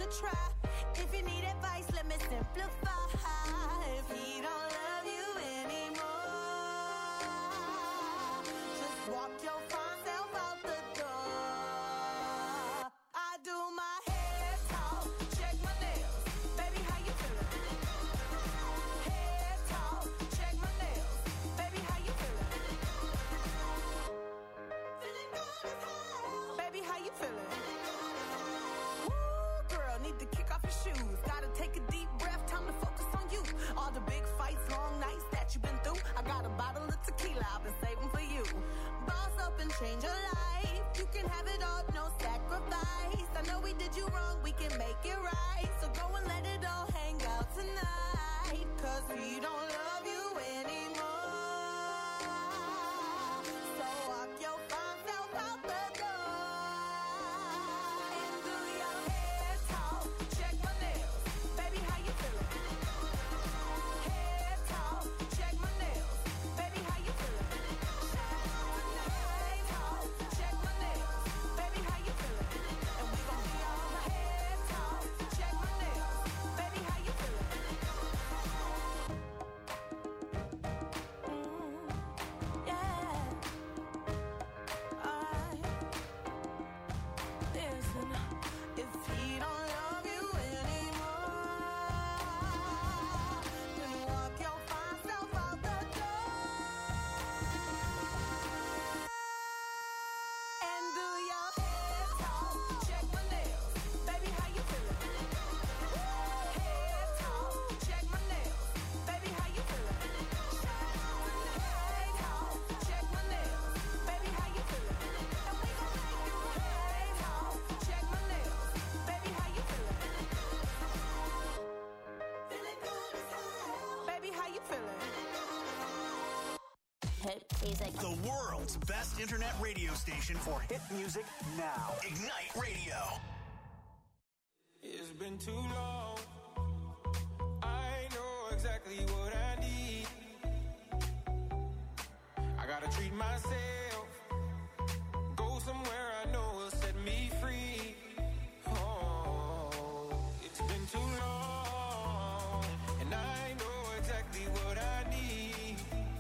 try. If you need advice, let me simplify. If he don't love you anymore, just walk your fine self out the door. I do my hair talk, check my nails. Baby, how you feeling? Hair talk, check my nails. Baby, how you feeling? Feeling good as hell. Baby, how you feeling? Woo, girl, need to kick off your shoes. Gotta take a deep breath, time to focus on you. All the big fights, long nights that you've been through. I got a bottle of tequila I've been saving for you. Boss up and change your life. You can have it all, no sacrifice. I know we did you wrong, we can make it right. So go and let it all hang out tonight. Cause he don't love you anymore. So walk your fine self out the door. And do your hair talk, check my nails. Baby, how you feeling? Hair talk, check my nails. Baby, how you feeling? Hair talk, check my nails. Baby, how you feeling? And we gon' be all hair talk, check my nails. Baby, how you feeling? Yeah. Alright. Listen, if he don't love you anymore, then walk your fine self out the door. And do your hair talk, check my nails. Baby, how you feeling? Hair talk, check my nails. Baby, how you feeling? Hair talk, check my nails. Baby, how you feeling? And we gon' make you hair talk, check my nails. Baby, how you feeling? Feeling good as hell. Baby, how you feeling? Hit music. The world's best internet radio station for hit music now. Ignite Radio. It's been too long. I know exactly what I need. I gotta treat myself. Go somewhere I know will set me free. Oh, it's been too long. And I know exactly what I need.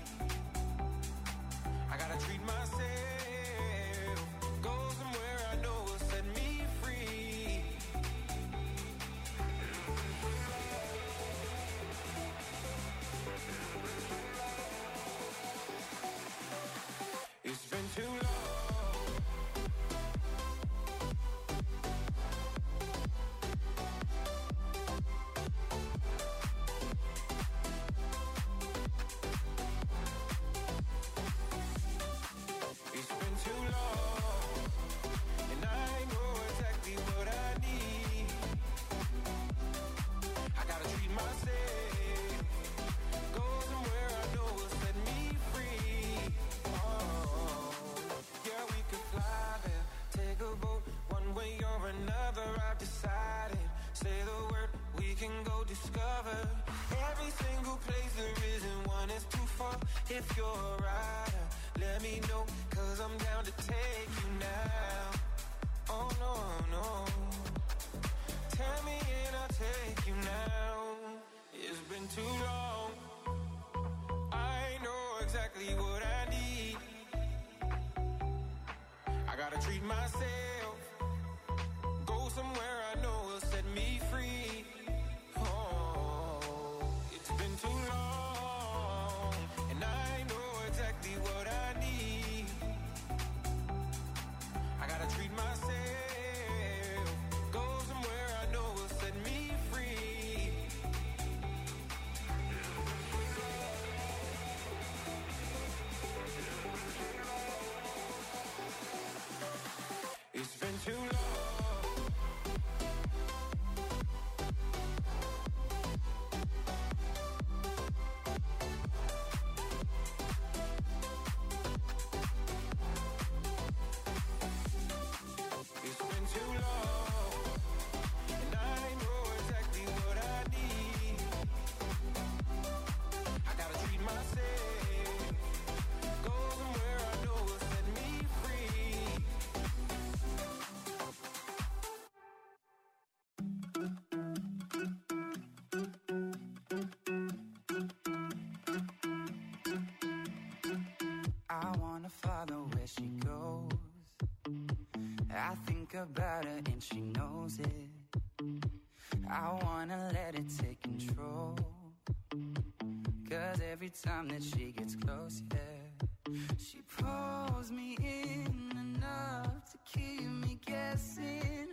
I gotta treat myself. Go somewhere I know will set me free. It's been too long. It's been too long. And I know exactly what I need. I gotta treat myself. Go somewhere I know will set me free. Oh, yeah, we could fly there. Take a boat, one way or another, I've decided. Say the word, we can go discover. Every single place there isn't one is too far. If you're a rider, let me know, cause I'm down to take you now. Oh no, no. Tell me and I'll take you now. It's been too long. I know exactly what I need. I gotta treat myself. Go somewhere I know will set me free. Oh, it's been too long. And I know exactly what I need. I gotta treat myself. Go somewhere I know will set me free. It's been about her and she knows it. I wanna let it take control, 'cause every time that she gets close, yeah, she pulls me in enough to keep me guessing.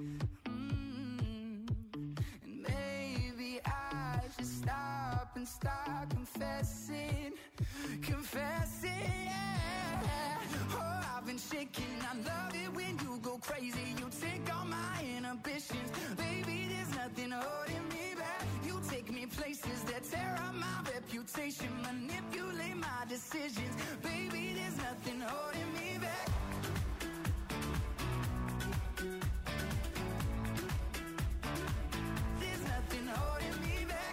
And maybe I should stop and start confessing, yeah. Oh, I've been shaking. I love it when you go crazy. You take all my inhibitions. Baby, there's nothing holding me back. You take me places that tear up my reputation, manipulate my decisions. Baby, there's nothing holding me back. There's nothing holding me back.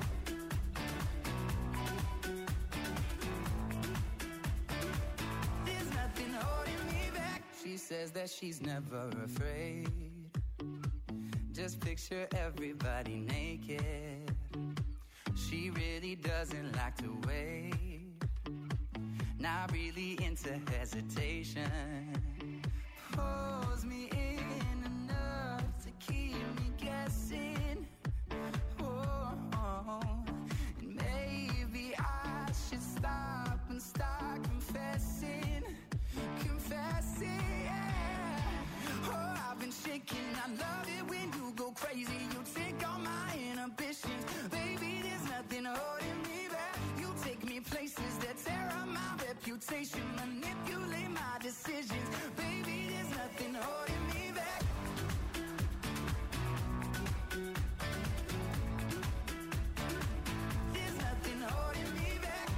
There's nothing holding me back. She says that she's never afraid. Just picture everybody naked. She really doesn't like to wait. Not really into hesitation. Pulls me in enough to keep me guessing. Oh, and maybe I should stop and start confessing, yeah. Oh, I've been shaking. I love it when you go crazy. You take all my inhibitions. Baby, there's nothing holding me back. You take me places that tear up my reputation, manipulate my decisions. Baby, there's nothing holding me back. There's nothing holding me back.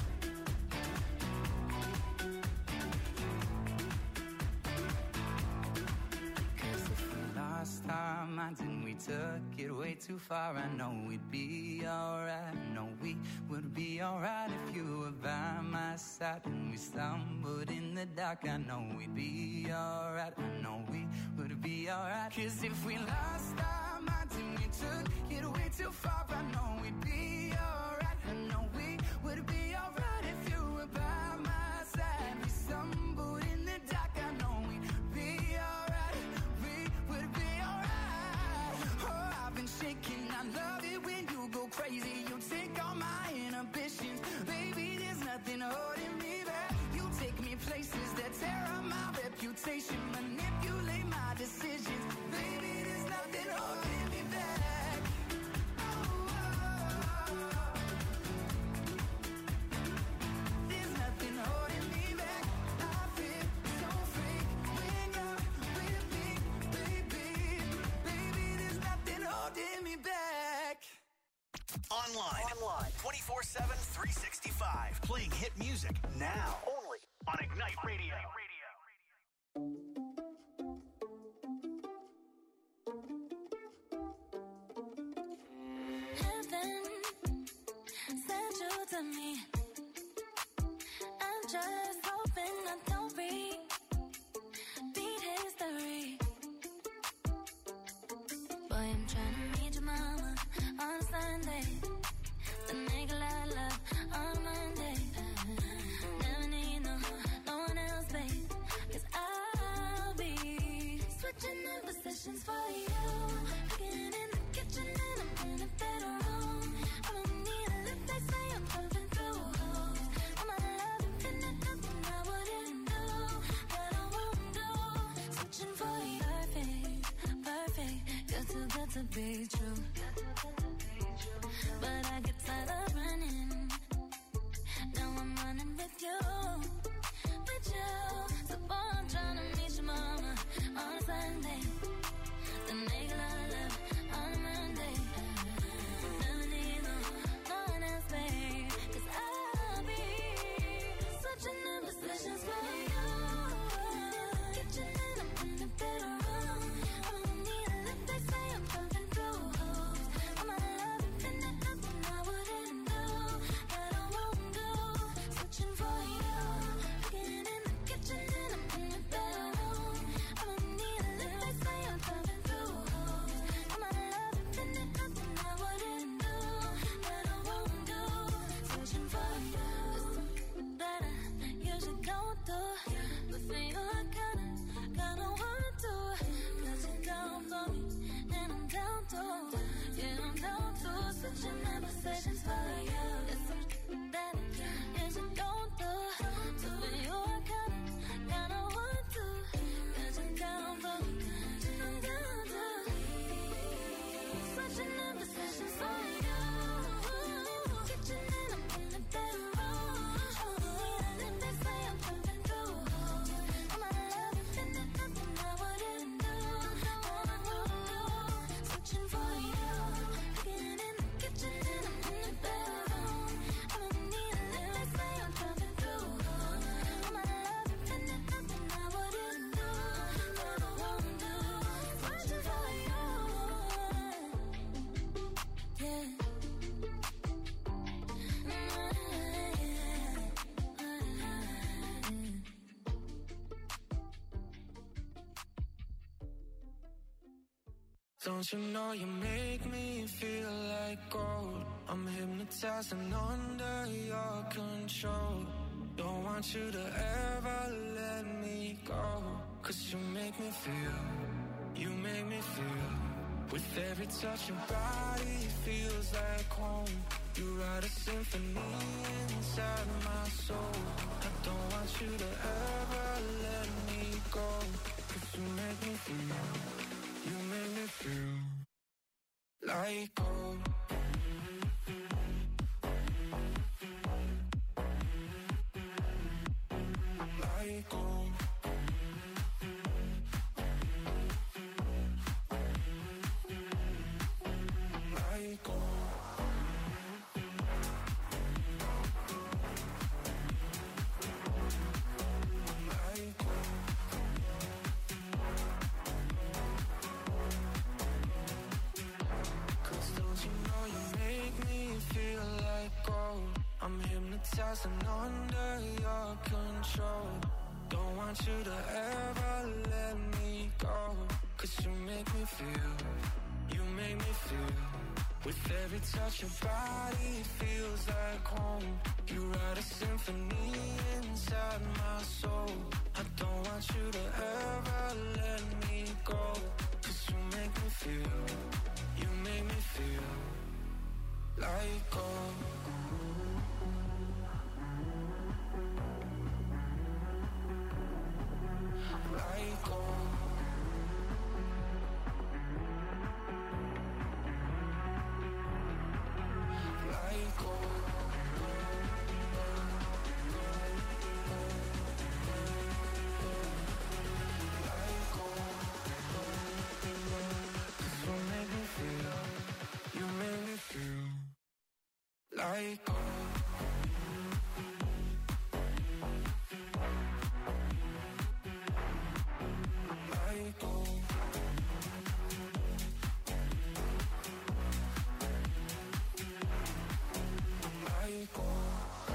Cause if we lost our minds and we took it way too far, I know we'd be alright. I know we would be alright if you were by my side. And we stumbled in the dark, I know we'd be alright. I know we would be alright. Cause if we lost our minds and we took it way too far, I know we'd be alright. I know we would be alright if you were by my side. We stumbled in the dark, I know we'd be alright. We would be alright. Oh, I've been shaking. I love it when you go crazy. You take all my inhibitions. Baby, there's nothing holding me back. You take me places that tear up my reputation, manipulate my decisions. Baby, there's nothing holding me back. There's nothing holding me back. I feel so free when you're with me, baby. Baby, there's nothing holding me back. Online. 24/7, 365. Playing hit music now. Only on Ignite Radio. Heaven sent you to me. I'm just hoping I don't repeat history. Boy, I'm trying to meet your mama on Sunday. The nigga I love on Monday. Never need no one else, babe. 'Cause I'll be switching in positions for you. Getting in the kitchen and I'm in the bedroom. I don't need a lip, they say I'm jumping through holes. I'm out of love, infinite, nothing I wouldn't do, that I won't do. Switching for you, perfect, you're too good to be true. But I get tired of running. Now I'm running with you. So boy, I'm trying to meet your mama on Sunday. The nigga I love on Monday. Never need no one else, babe. 'Cause I'll be switching in positions for you. Kitchen and I'm in the bedroom. I don't need a lip, they say I'm jumping through holes. don't you know you make me feel like gold? I'm hypnotized and under your control. Don't want you to ever let me go. 'Cause you make me feel, you make me feel. With every touch your body feels like home. You write a symphony inside my soul. I don't want you to ever let me go. 'Cause you make me feel, you make me feel like gold. Like gold. Like gold. Like gold. Don't you know you make me feel like gold? I'm hypnotized and under your control. Don't want you to ever let me go. 'Cause you make me feel, you make me feel. With every touch your body feels like home. You write a symphony inside my soul. I don't want you to ever let me go. 'Cause you make me feel, you make me feel like gold. Like gold. Like gold. Like gold. 'Cause you make me feel, you make me feel like gold. Like gold. Like gold.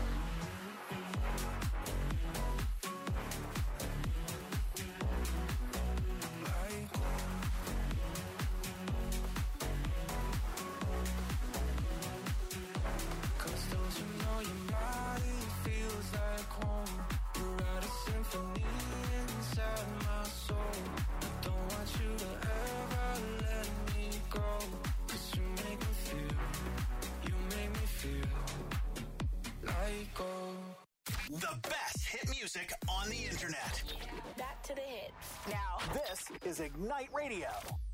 Like gold. Cause don't you know your body feels like home? You write a symphony inside my soul. I don't want you to ever let me go. 'Cause you make me feel, you make me feel like gold. The best hit music on the internet. Back to the hits. Now, this is Ignite Radio.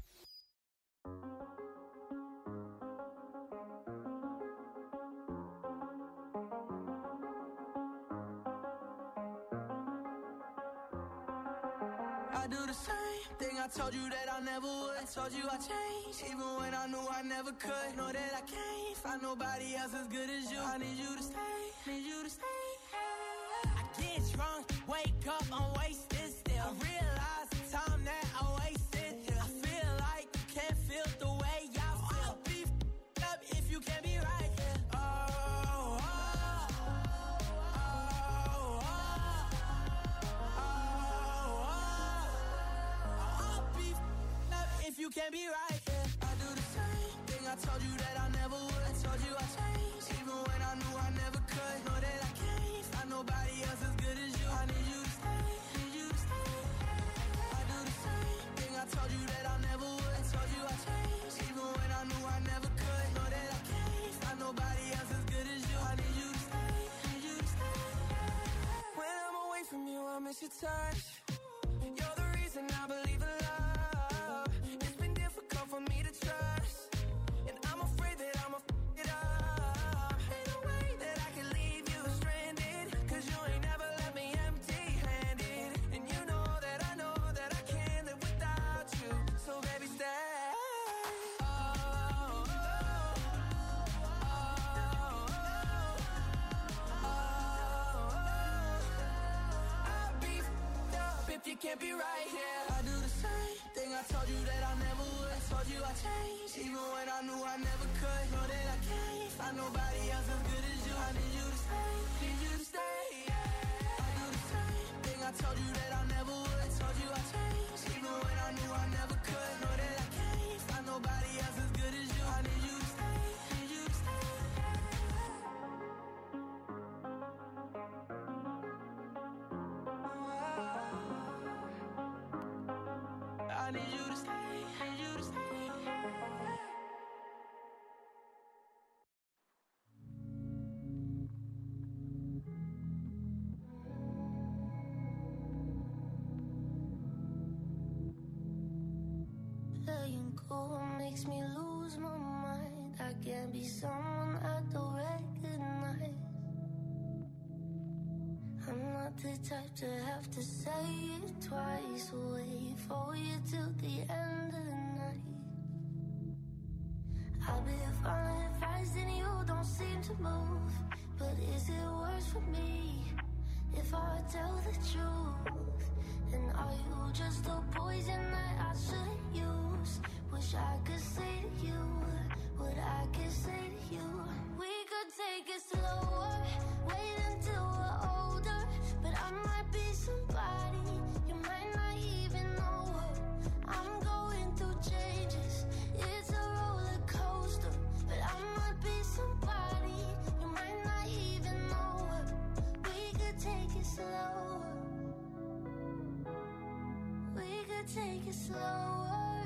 I do the same thing I told you that I never would. I told you I changed, even when I knew I never could. Know that I can't find nobody else as good as you. I need you to stay, need you to stay. I get drunk, wake up, I'm wasted still. I realize the time that I wasted here. I feel like you can't feel the way I feel. I'll be f***ed up if you can't be right here. If you can't be right, yeah. I do the same thing I told you that I never would. I told you I changed, even when I knew I never could. Know that I can't find nobody else as good as you. I need you to stay, need you to stay. I do the same thing I told you that I never would. I told you I changed, even when I knew I never could. Know that I can't find nobody else as good as you. I need you to stay, need you to stay. When I'm away from you, I miss your touch. You're the reason I believe in love. For me to trust, and I'm afraid that I'ma f*** it up. Ain't no way that I can leave you stranded, 'cause you ain't never left me empty-handed. And you know that I can't live without you. So baby, stay. I'll be f***ed up if you can't be right here. I do the same thing I told you that I never would. I told you I changed, even when I knew I never could. Know that I can't find nobody else as good as you. I need you to stay, need you to stay. I do the same thing I told you that I never would. I told you I changed, even when I knew I never could. Know that I can't Find nobody else as good as you. I need you to stay, need you to stay. I need you to stay, need you to stay. Playing cool makes me lose my mind. I can't be someone I don't recognize. I'm not the type to have to say it twice. Wait for you till the end of the night. I'll be following fast and you don't seem to move. But is it worse for me if I tell the truth? And are you just a poison that I shouldn't use? Wish I could say to you what I could say to you. We could take it slower, wait until we're older. But I might be somebody you might not even know her. I'm going through changes, it's a roller coaster. But I might be somebody you might not even know her. We could take it slower. We could take it slower.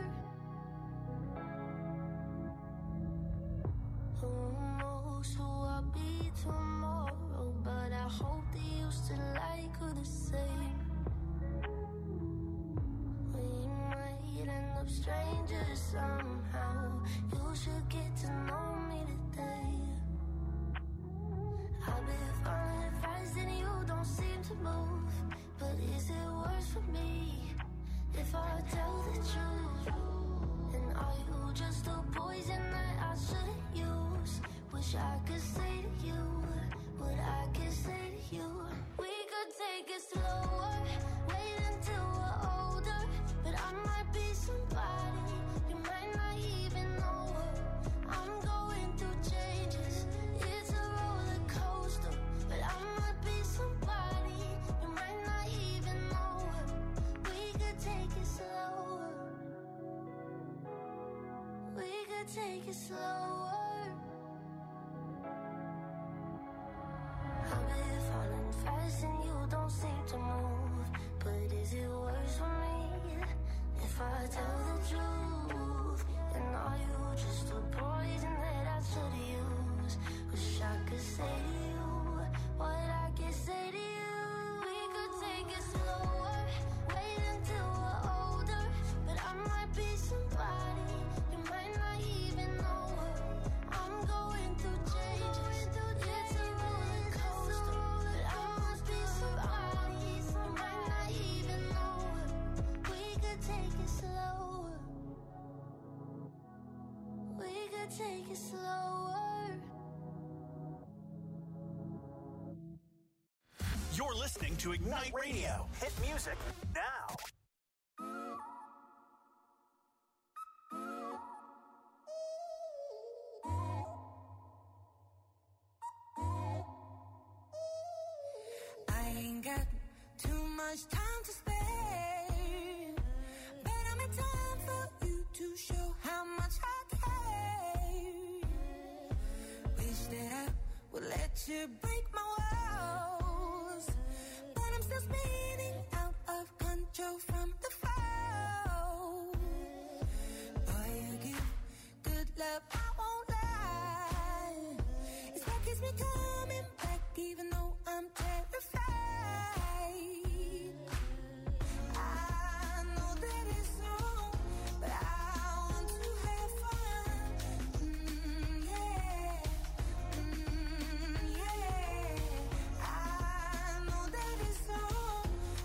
Who knows who I'll be tomorrow? But I hope that you still like her the same. We might end up strangers somehow. You should get to know me today. I've been falling fast and you don't seem to move. But is it worse for me if I tell the truth? And are you just a poison that I shouldn't use? Wish I could say to you what I could say to you. We could take it slower, wait until we're older. But I might be somebody you might not even know her. I'm going through changes, it's a roller coaster. But I might be somebody you might not even know her. We could take it slower. We could take it slower. I've been falling fast and you don't seem to move. But is it worse for me if I tell the truth? And are you just a poison that I should use? Wish I could say to you what I could say to you. We could take it slower, wait until we're older. But I might be somebody you might not even know her. I'm going through changes, it's a roller coaster. But I must be somebody you might not even know her. We could take it slower. We could take it slower. You're listening to Ignite Radio. Hit music now. I ain't got too much time to spare, but I'm in time for you to show how much I care. Wish that I would let you break my walls, but I'm still spinning out of control from the fall. Boy, you give good love, I won't lie. It's what keeps me coming back even though I'm terrified. I know that it's wrong, but I want to have fun. Yeah. Yeah. I know that it's wrong,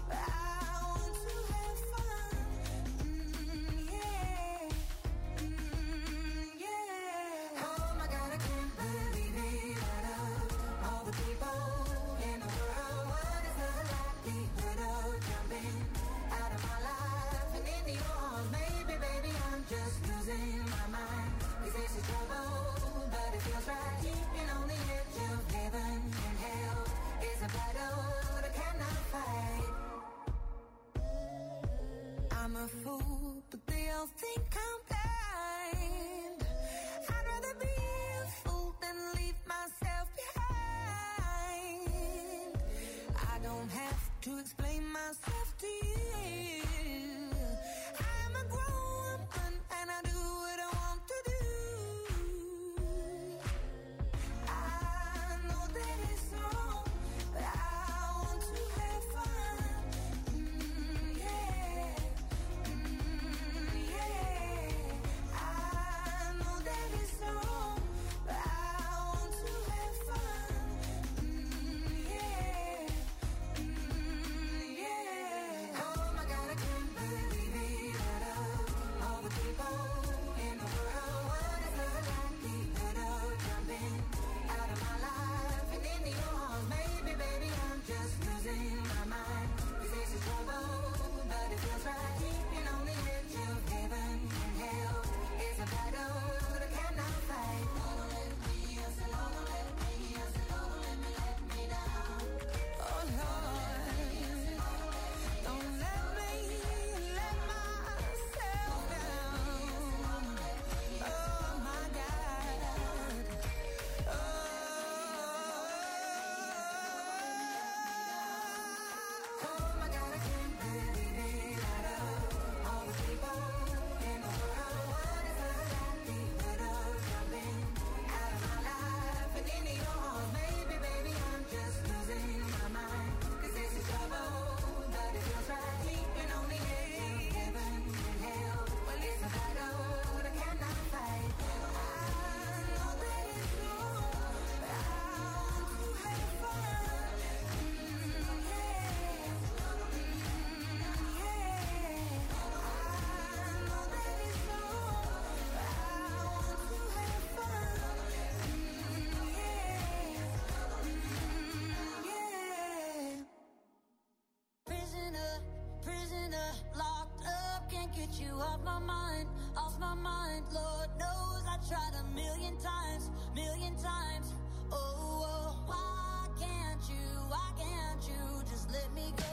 million times. Oh, why can't you just let me go?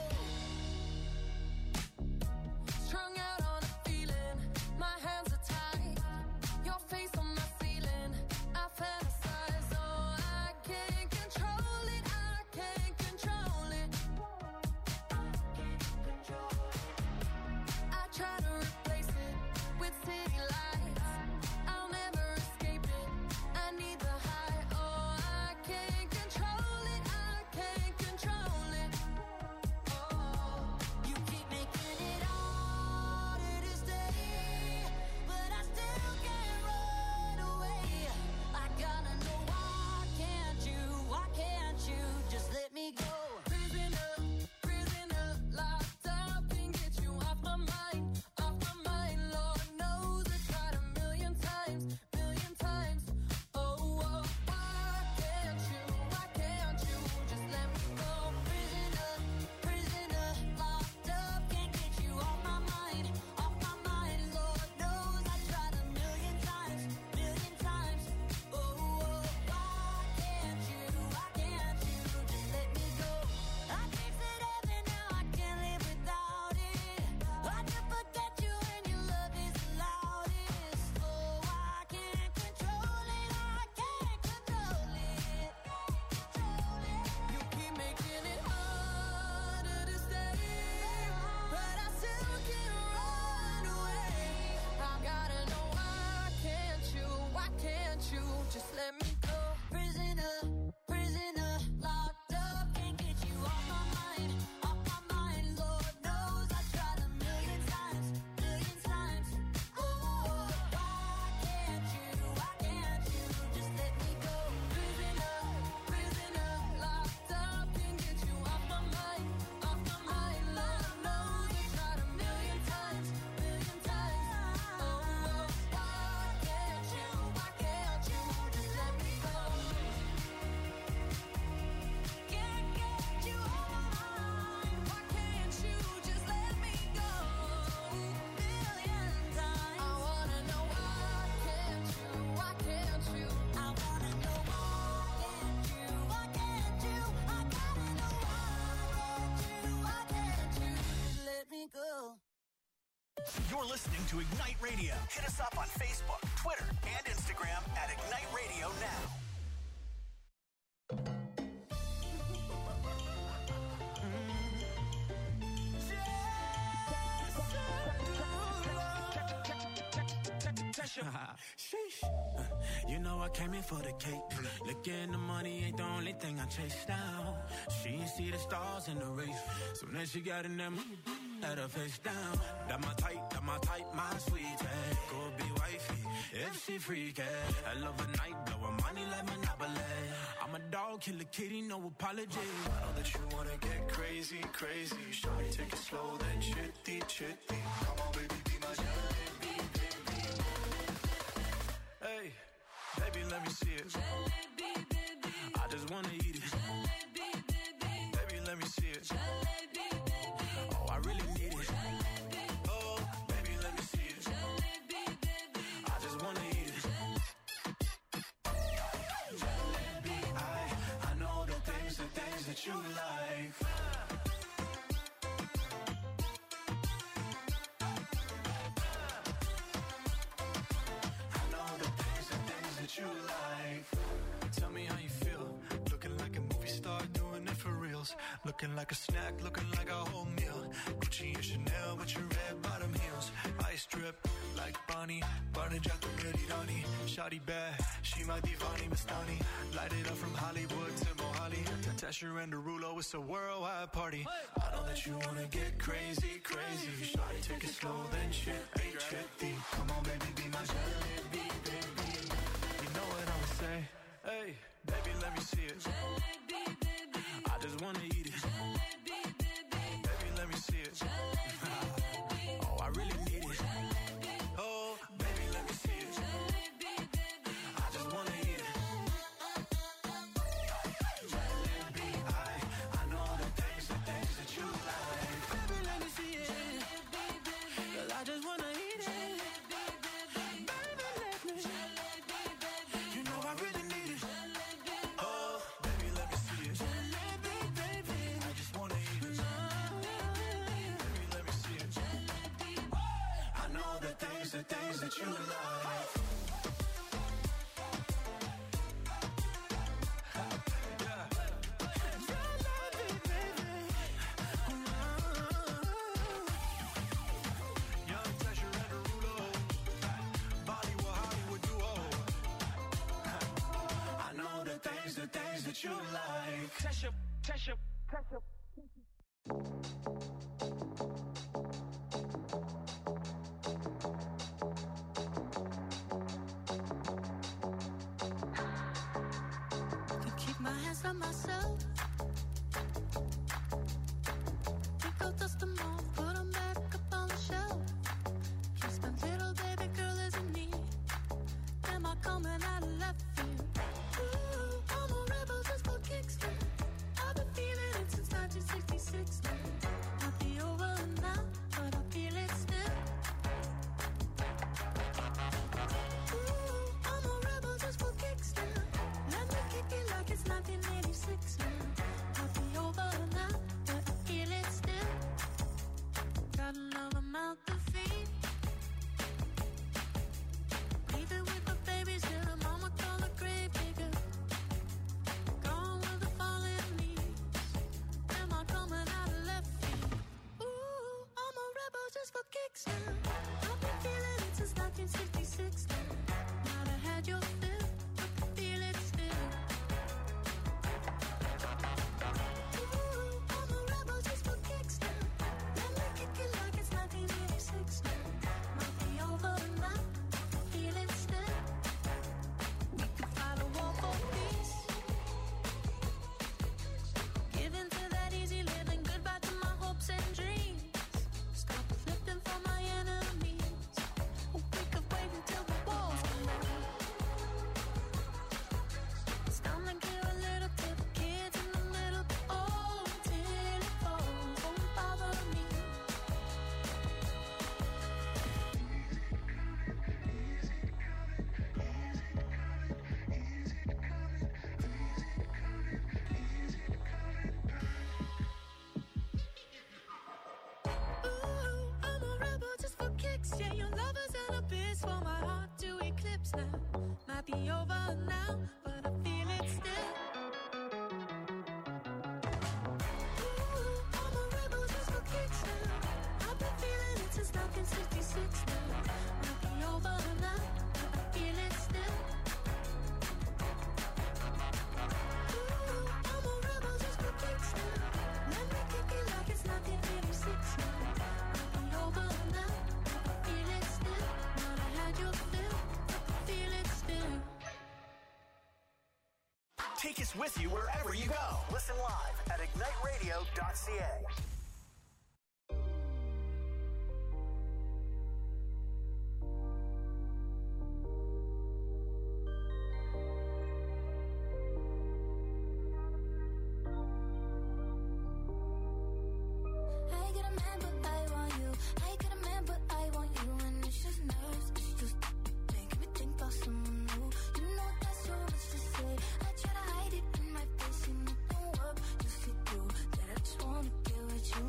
Strung out on a feeling, my hands are tied. Your face on my ceiling, I fantasize. Oh, I can't control it, I can't control it. I try to replace it with city lights. I'll never escape it, I need the high. Oh, I can't control it, I can't control it. Oh, you keep making it harder to stay, but I still can't run away. I gotta know why can't you just let me go? Prisoner, locked up, can't get you off my mind. Lord knows I tried a million times. Oh, why can't you just let me go? Prisoner, locked up, can't get you off my mind. Lord knows I tried a million times. Oh, why can't you just let me go? I tasted heaven, now I can't live without it. I can forget you when your love is the loudest. Oh, I can't control it, You keep making it harder to stay, but I still can't run away. I gotta know why can't you just let me go? Prisoner, locked up, can't get you off my mind. Lord knows I tried a million times. Oh, why can't you just let me go? Prisoner, locked up, can't get you off my mind. Lord knows I tried a million times. Oh, why can't you just let me go? Can't get you off my mind. Why can't you just let me go? Million times. I wanna know why can't you? I wanna know why can't you? I gotta know why can't you just let me go? You're listening to Ignite Radio. Hit us up on Facebook, Twitter, and Instagram at Ignite Radio Now. Sheesh. You know I came in for the cake. Looking the money ain't the only thing I chase down. She ain't see the stars in the race. So then she got in them, had her face down. That my type, my sweetie. Go be wifey, if she freaky. I love a night, blowin' money like Monopoly. I'm a dog, kill a kitty, no apology. I know that you wanna get crazy. Shawty, take it slow, then chitty. Come on, baby, be my jalebi, baby. Hey, baby, let me see it. I just wanna eat it. Baby, let me see it. Oh, I really need it. Oh, baby, let me see it. I just wanna eat it. Jalebi, I know the things that you like. I know the things that you like. Tell me how you feel. Looking like a movie star, doing it for reals. Looking like a snack, looking like a whole meal. Gucci and Chanel with your red bottom heels. Ice drip like Bonnie, Barney Jack the pretty Donnie. Shawty bad, she my divani Mastani. Light it up from Hollywood to Mohali. Tesher and Derulo, it's a worldwide party. I know that you wanna get crazy. Shawty, take it slow, then chitty. Come on, baby, be my jalebi, baby. You know what I'ma say? Hey, baby, let me see it. I just wanna eat it. Baby, let me see it. Oh, I really need it. Oh, baby, let me see it. I just wanna eat it. Jalebi, I know the things that you like. Baby, let me see it. 'Cause I just wanna eat it. Baby, let things that you like. That you like. Tesha. Can keep my hands on myself. Pick up, dust them off, put them back up on the shelf. Just a little baby girl isn't me. Am I coming out of left field? Ooh, I'm a rebel just for kicks now. I've been feeling it since 1966 now. Might be over now, but I feel it still. Ooh, I'm a rebel just for kicks now. Let me kick it like it's 1986 now. Might be over now, but I feel it still. Got another mouth to feed. Leave it with the babies till the mama call the grave digger. Gone with the fallen leaves. Am I coming out of left field? Ooh, I'm a rebel just for kicks now. I've been feeling it since 1966 now. Might have had your fill, but I feel it still. Ooh, I'm a rebel just for kicks now. Let me kick it like it's 1986 now. Might be over now, I feel it still. We could fight a war for peace. Give in to that easy living, goodbye to my hopes and dreams. Stop flipping for my enemies. We could wait until the walls come down. It's time to give a little to the kids in the middle. Oh, till it falls, won't bother me. Ooh, I'm a rebel just for kicks. Yeah, your lovers and a bitch for my heart to eclipse now. Might be over now, but I feel it still. Ooh, I'm a rebel just for kicks now. I've been feeling it since 1966 now. Might be over now, but I feel it still. Ooh, I'm a rebel just for kicks now. Let me kick it like it's 1986 now. Might be over now, but I feel it still. Might have had your fill, but I feel it still. Take us with you wherever you go. Listen live at igniteradio.ca. I get a man, but I want you. I get a man, but I want you. And it's just nerves, it's just making me think about someone new. You know that's so much to say. I try to hide it in my face, and it don't work. You see through that I just wanna get with you.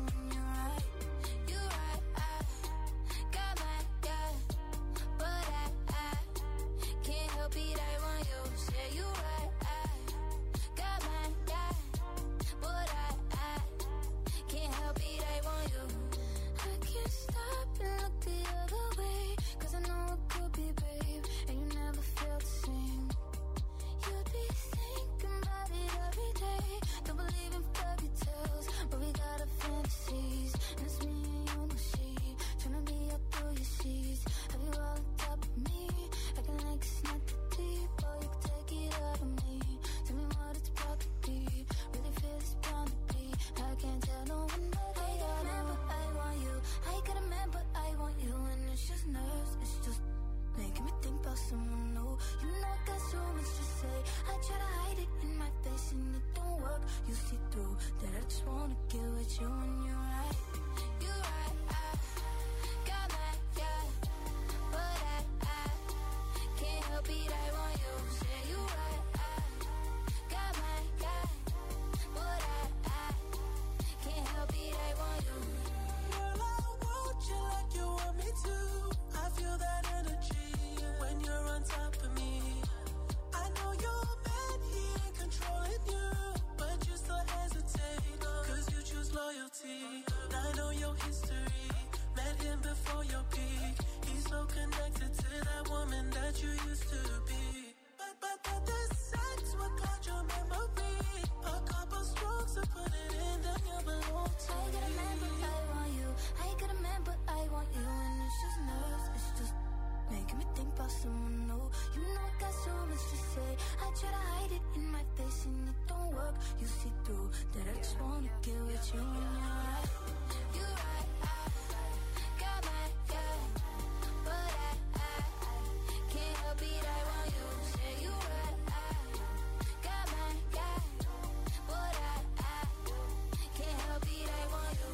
you see through. That I just wanna get with you when you're right. You're right, I got my guy, but I can't help it, I want you. Say you right, I got my guy, but I can't help it, I want you.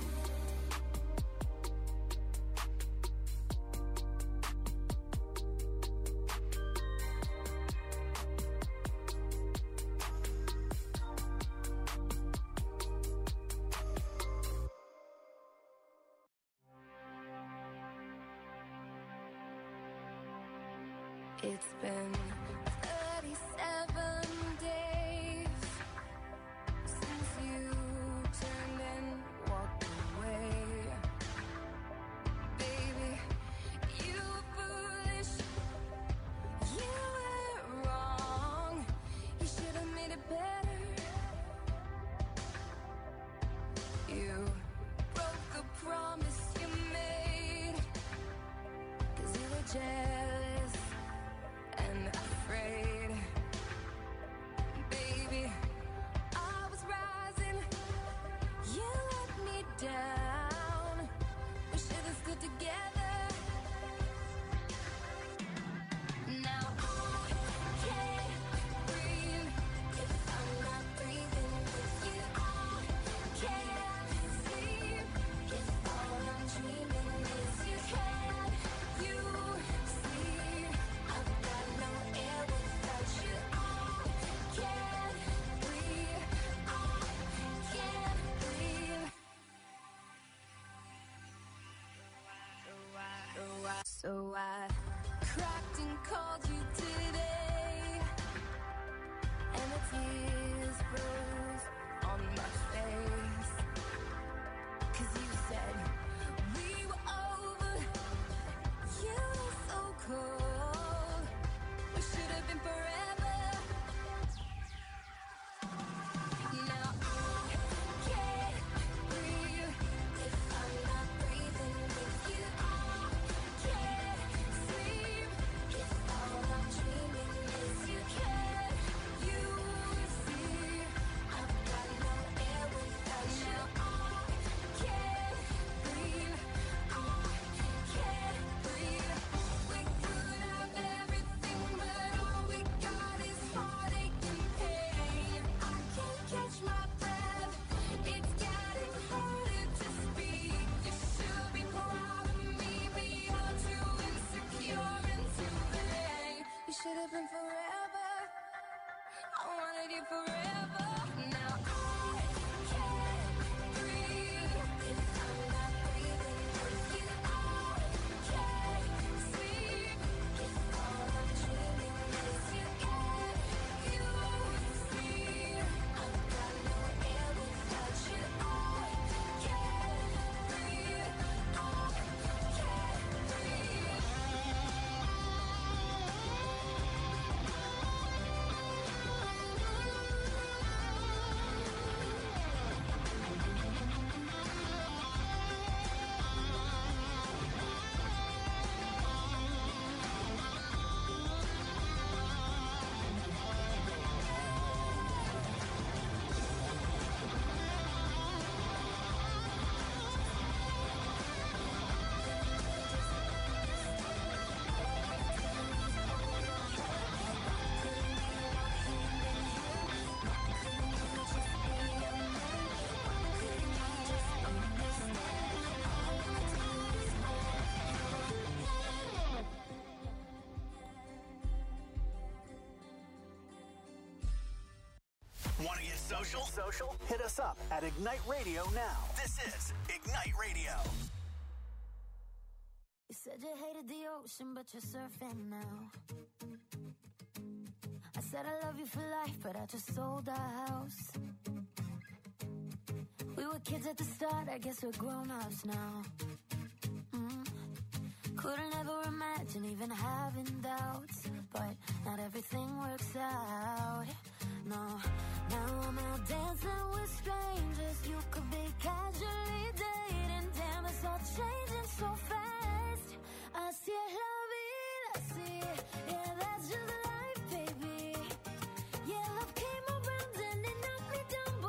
It's been 37 days since you turned and walked away. Baby, you were foolish, you were wrong, you should have made it better. You broke a promise you made, 'cause you were jealous and afraid. Baby, I was rising, you let me down. We should have stood together. Now I can't breathe if I'm not breathing with you. I can't sleep if all I'm dreaming is you. Can you see? I've got no air without you. I can't breathe. I can't breathe. So I cracked and called you today, and the tears froze on my face. 'Cause you said we were over. You were so cold. We should have been forever. Now I can't breathe if I'm not breathing with you. I can't sleep if all I'm dreaming is you. Can you see? I've got no air without you. I can't breathe. I can't breathe. We could have everything, but all we got is heartache and pain. I can't catch my breath. It's getting harder to speak. You should be proud of me, but you're too insecure and too vain. You should have been forever. I wanted you forever. Now I can't breathe if I'm not breathing with you. I can't sleep if all I'm dreaming is you. Can you see? I've got no air without you. I can't breathe. I can't breathe. Want to get social? Hit us up at Ignite Radio now. This is Ignite Radio. You said you hated the ocean, but you're surfing now. I said I love you for life, but I just sold our house. We were kids at the start, I guess we're grown-ups now. Couldn't ever imagine even having doubts, but not everything works out. No, now I'm out dancing with strangers. You could be casually dating. Damn, it's all changing so fast. Así es la vida, así. Yeah, that's just life, baby. Yeah, love came around and it knocked me down,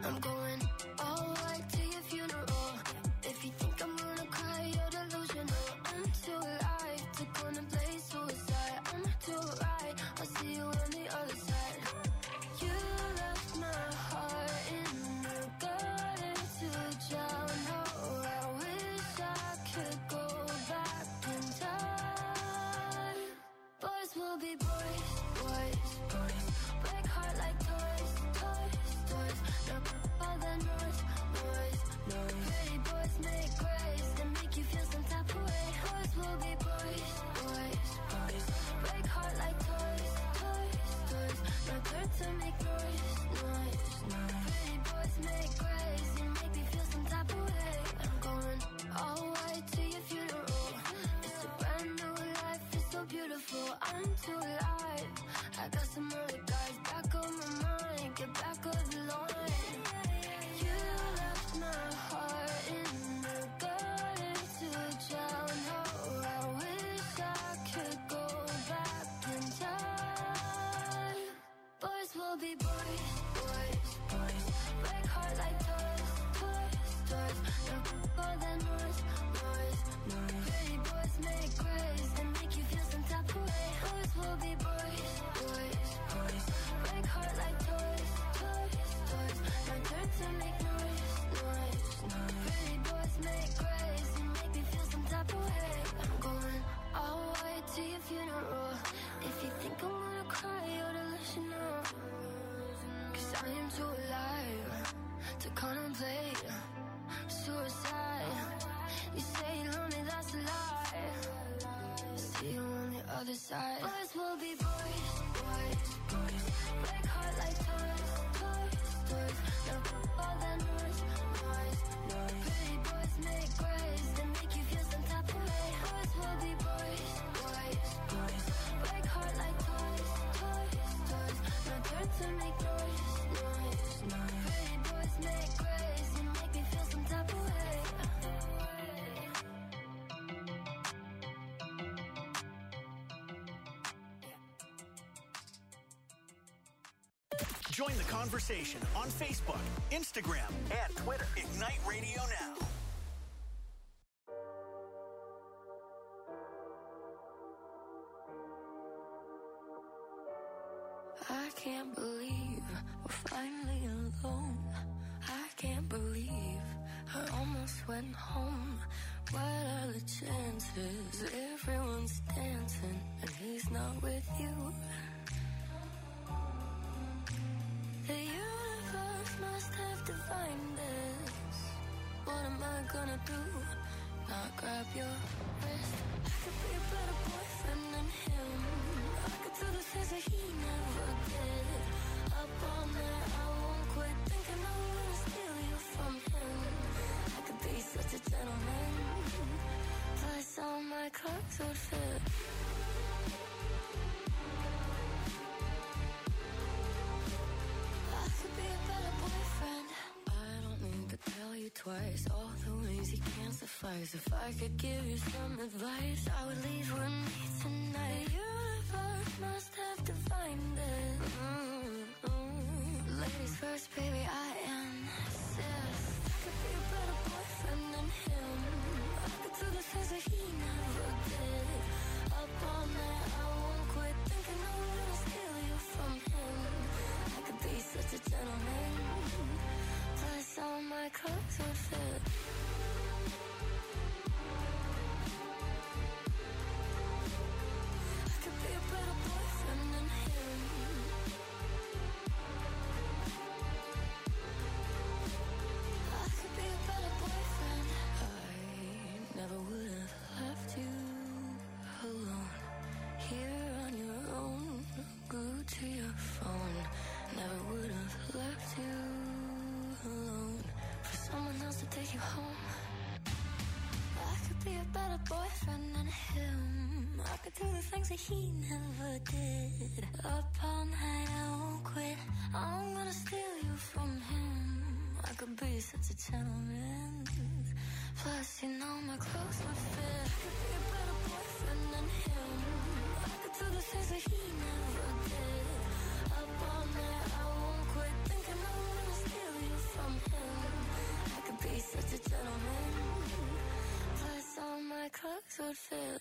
I'm going all white to your funeral. If you think I'm gonna cry, you're delusional. I'm too alive to contemplate suicide. I'm too right, I'll see you on the other side. You left my heart in the gutter to drown. Oh, I wish I could go back in time. Boys will be boys, boys, boys. Break heart like toys, toys, toys. Now all the noise, noise, noise. Pretty boys make grace and make you feel some type of way. Boys will be boys, boys, boys. Break heart like toys, toys, toys. Now turn to make noise, noise, noise. Pretty boys make grace and make me feel some type of way. I'm going all white to your funeral. It's a brand new life, it's so beautiful. I'm too alive. I got some other guys back on my mind. Get back on the line. You left my heart in the gutter to drown. Oh, I wish I could go back in time. Boys will be boys, boys, boys. Break heart like toys, toys, toys. Now all the noise, noise, noise. Pretty boys make grace and make you feel some type of way. Boys will be boys, boys, boys. Break heart like toys, toys, toys. Now turn to make noise, noise, noise. Pretty boys make grace and make me feel some type of way. I'm going all white to your funeral. If you think I'm gonna cry, you're delusional. 'Cause I am too alive to contemplate suicide. You say you love me, that's a lie. See you on the other side. Boys will be boys, boys, boys. Break heart like toys, toys, toys. Now all the noise, noise, noise. Pretty boys make grace and make you feel some type of way. Boys will be boys, boys, boys. Break heart like toys, toys, toys. Now turn to make noise, noise, noise. Pretty boys make grace and make me feel some type of way. Join the conversation on Facebook, Instagram, and Twitter. Ignite Radio Now. I can't believe we're finally alone. I can't believe I almost went home. What are the chances? Everyone's dancing and he's not with you. The universe must have divined this. What am I gonna do? Not grab your wrist. I could be a better boyfriend than him. I could do the things that he never did. Up all night, I won't quit thinking I'm gonna steal you from him. I could be such a gentleman. Plus all my clothes would fit. I could be a better boyfriend. I don't need to tell you twice all the ways he can't suffice. If I could give you some advice, I would leave with me tonight. The universe must have divined it. Ladies first, baby, I insist. I could be a better boyfriend than him. I could do the things that he never did. Up all night, I won't quit thinking I'm gonna steal you from him. I could be such a gentleman. Plus all my clothes would fit. I could be a better boyfriend than him. I could be a better boyfriend. I never would have left you alone. Here on your own, glued to your phone. Never would have left you alone for someone else to take you home. I could be a better boyfriend than him. I could do the things that he never did. Up all night, I won't quit. I'm gonna steal you from him. I could be such a gentleman. Plus, you know my clothes would fit. I could be a better boyfriend than him. I could do the things that he never did. Up all night, I won't quit thinking I'm gonna steal you from would feel.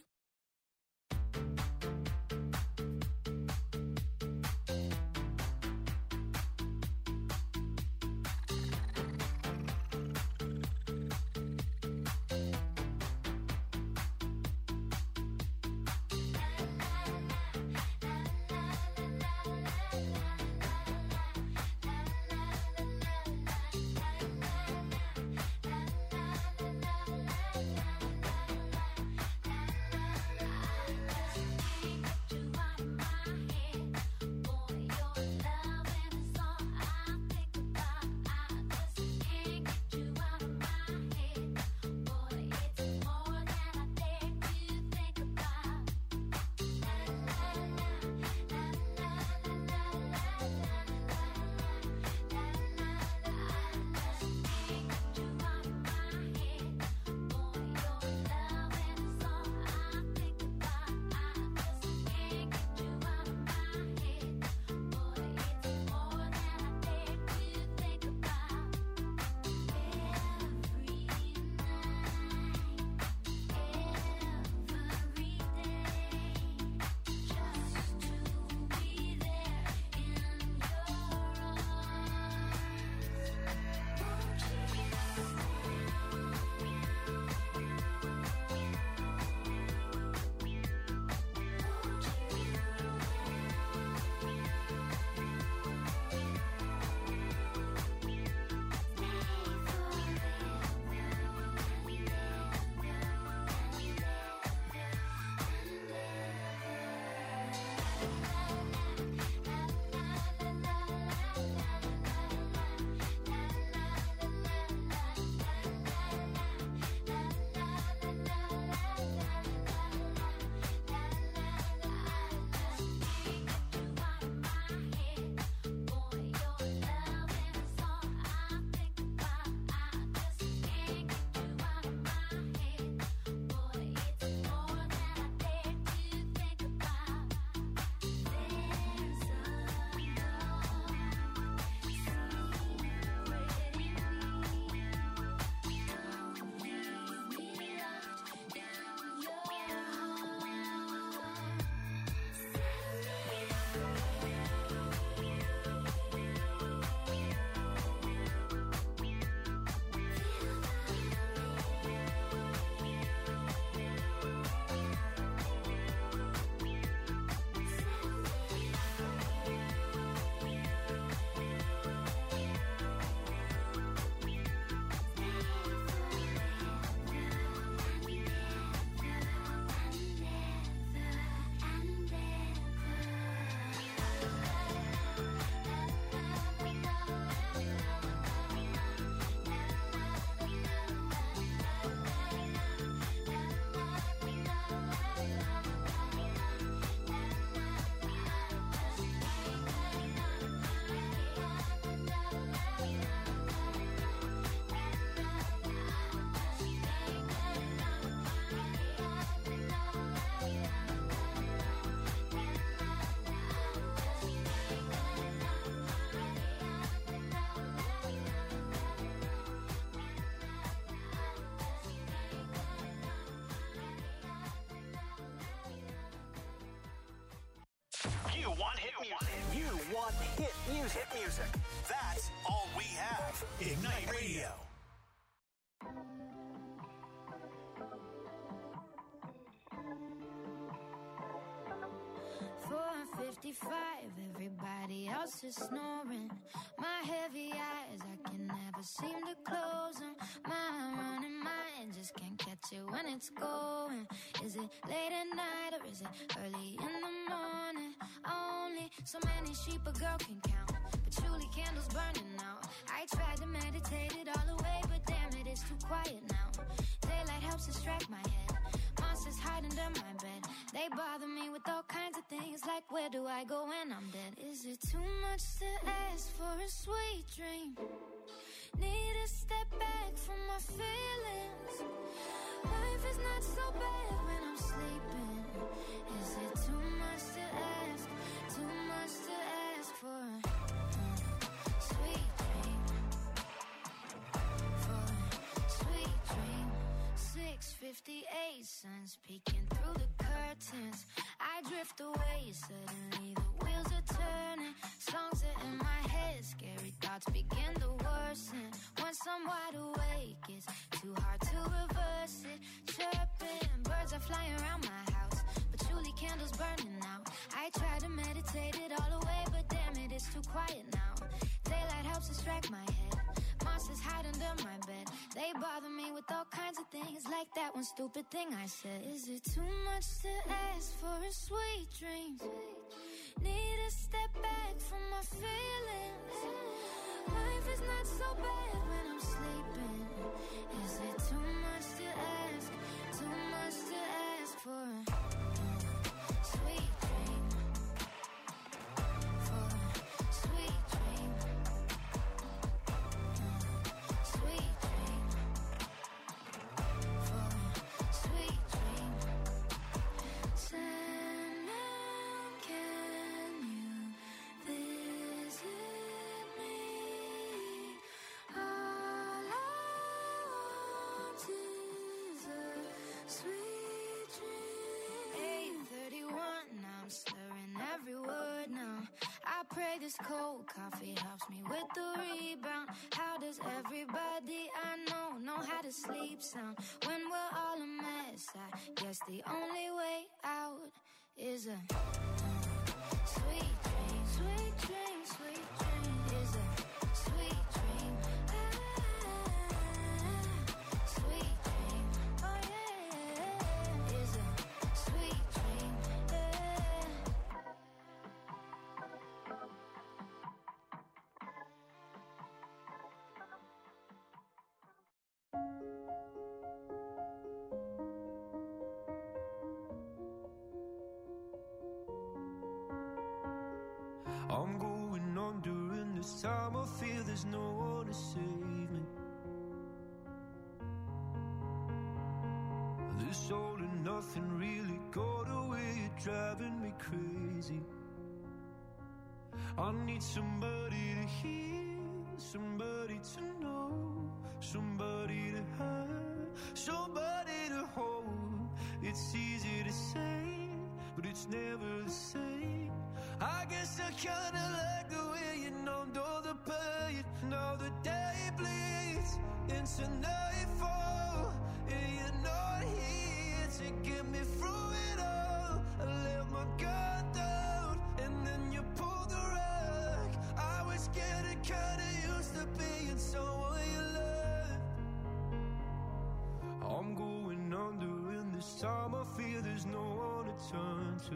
Hit music. That's all we have. Ignite Radio. 4:55, everybody else is snoring. My heavy eyes, I can never seem to close them. My running mind just can't catch it when it's going. Is it late at night or is it early in the morning? Only so many sheep a girl can count, but truly candles burning out. I tried to meditate it all away, but damn it, it's too quiet now. Daylight helps distract my head. Monsters hide under my bed. They bother me with all kinds of things, like where do I go when I'm dead? Is it too much to ask for a sweet dream? Need to step back from my feelings. Life is not so bad when I'm sleeping. Is it too much to ask? Too much to ask for a sweet dream? For a sweet dream. 6:58. Masons peeking through the curtains. I drift away, suddenly the wheels are turning. Songs are in my head, scary thoughts begin to worsen. Once I'm wide awake, it's too hard to reverse it. Chirping, birds are flying around my house, patchouli candles burning out. I try to meditate it all away, but damn it, it's too quiet now. Daylight helps distract my head. Monsters hide under my bed. They bother me with all kinds of things, like that one stupid thing I said. Is it too much to ask for a sweet dream? Need to step back from my feelings. Life is not so bad when I'm sleeping. Is it too much to ask? Too much to ask for a sweet dream? For a sweet dream. Sweet dream. For a sweet dream. Sandman, can you visit me? All I want is a sweet dream. 8:31, now I'm slurring every word now. I pray this cold coffee helps me with the rebound. How does everybody I know how to sleep sound? When we're all a mess, I guess the only way out is a sweet dream. Sweet dream, sweet dream is a sweet dream. Sweet dream, oh yeah, is a sweet dream. I'm going on during this time. I feel there's no one to save me. This all and nothing really got away. You're driving me crazy. I need somebody to hear, somebody to know, somebody to have, somebody to hold. It's easy to say, but it's never the same. I guess I kinda like the way you numbed all the pain. Now the day bleeds into nightfall, and you're not here to get me through it all. I let my guard down, and then you pulled the rug. I was getting kinda used to being someone you loved. I'm going under, and this time I feel there's no one to turn to.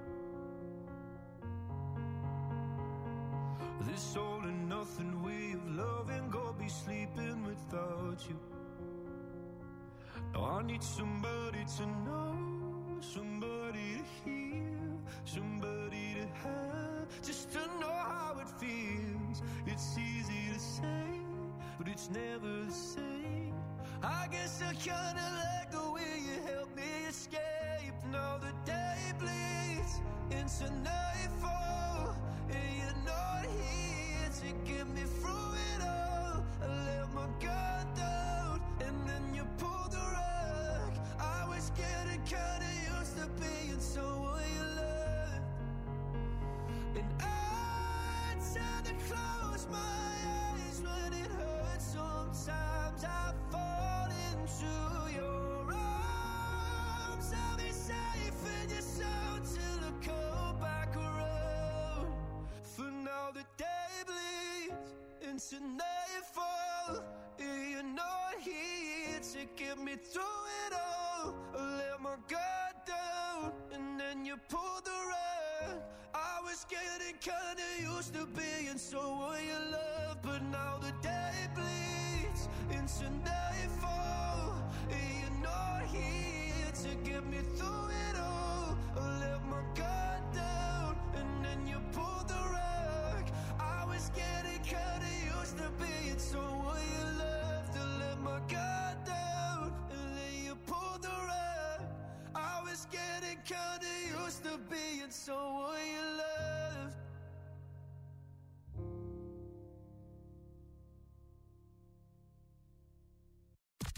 This all and nothing way of loving, go be sleeping without you. Now I need somebody to know, somebody to hear, somebody to have, just to know how it feels. It's easy to say, but it's never the same. I guess I kinda like the way you help me escape. Now the day bleeds into nightfall, and you're not here to get me through it all. I let my guard down, and then you pulled the rug. I was getting kinda used to being someone you loved. And I tend to close my eyes when it hurts. Sometimes I fall into your arms. I'll be safe in your soul till I come back around. For now the day bleeds into nightfall, and you're not here to get me through it all. I let my guard down, and then you pulled the rug. I was getting kinda used to being someone you love, but now the day bleeds into nightfall, and you're not here to get me through it all. I let my guard down, and then you pulled the rug. I was getting kinda used to being someone you loved. I let my guard down, and then you pulled the rug. I was getting kinda used to being someone you loved.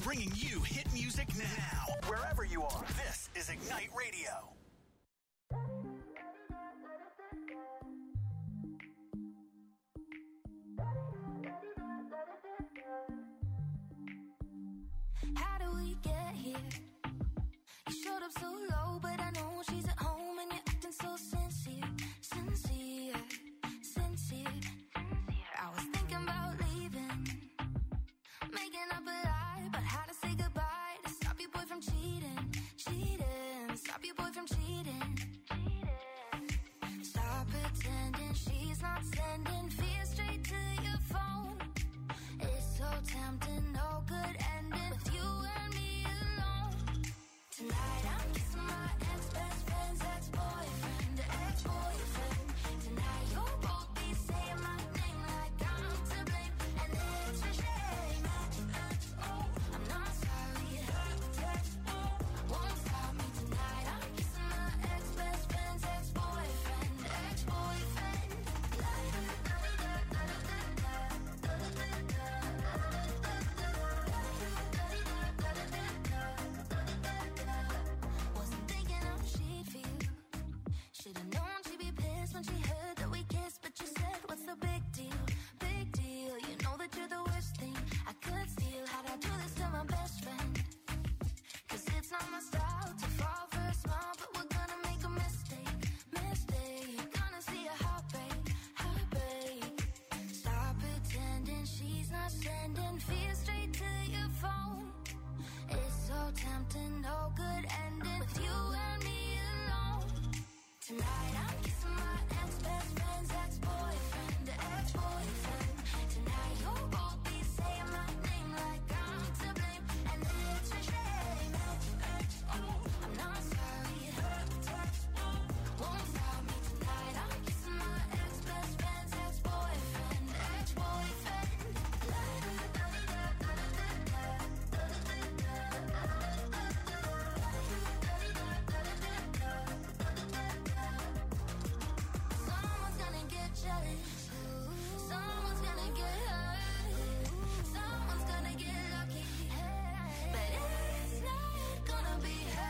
bringing you hit music now. Wherever you are, this is Ignite Radio. How do we get here? You showed up so low, but I know she's at home and you're acting so sincere. I was thinking about leaving, making up a lie about how to say goodbye to stop your boy from cheating. Stop your boy from cheating. Stop pretending she's not sending fear straight to your phone. It's so tempting, no